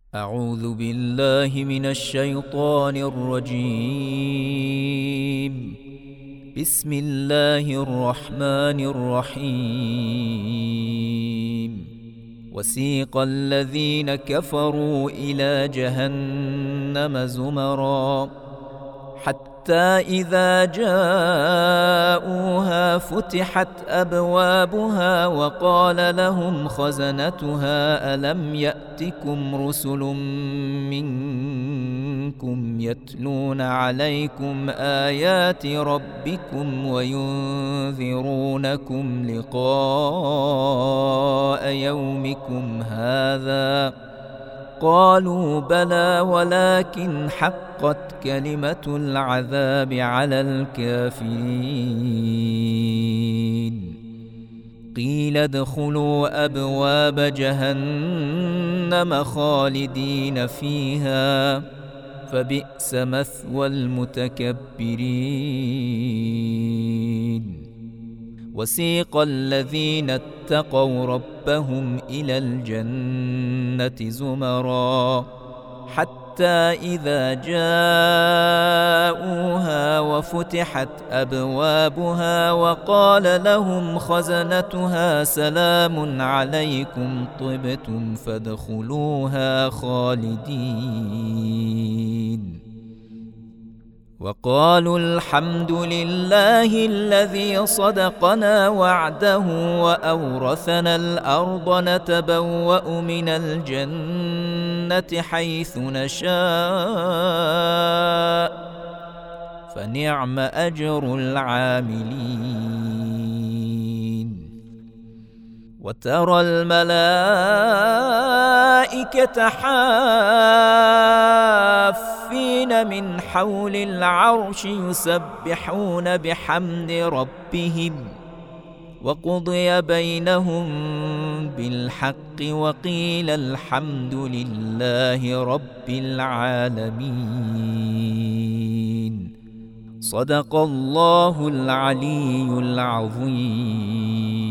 أعوذ بالله من الشيطان الرجيم. بسم الله الرحمن الرحيم. وسيق الذين كفروا إلى جهنم زمرا حتى إذا جاءوها فتحت أبوابها وقال لهم خزنتها ألم يأتكم رسل منكم يتلون عليكم آيات ربكم وينذرونكم لقاء يومكم هذا؟ قالوا بلى ولكن حقت كلمة العذاب على الكافرين. قيل ادخلوا أبواب جهنم خالدين فيها فبئس مثوى المتكبرين. وسيق الذين اتقوا ربهم إلى الجنة زمرا حتى إذا جاءوها وفتحت أبوابها وقال لهم خزنتها سلام عليكم طبتم فادخلوها خالدين. وقالوا الحمد لله الذي صدقنا وعده وأورثنا الأرض نتبوأ من الجنة حيث نشاء فنعم أجر العاملين. وترى الملائكة حافين من حول العرش يسبحون بحمد ربهم وقضي بينهم بالحق وقيل الحمد لله رب العالمين. صدق الله العلي العظيم.